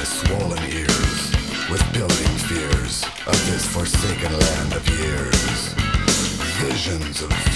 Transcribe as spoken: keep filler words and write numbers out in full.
swollen ears with building fears of this forsaken land of years. Visions of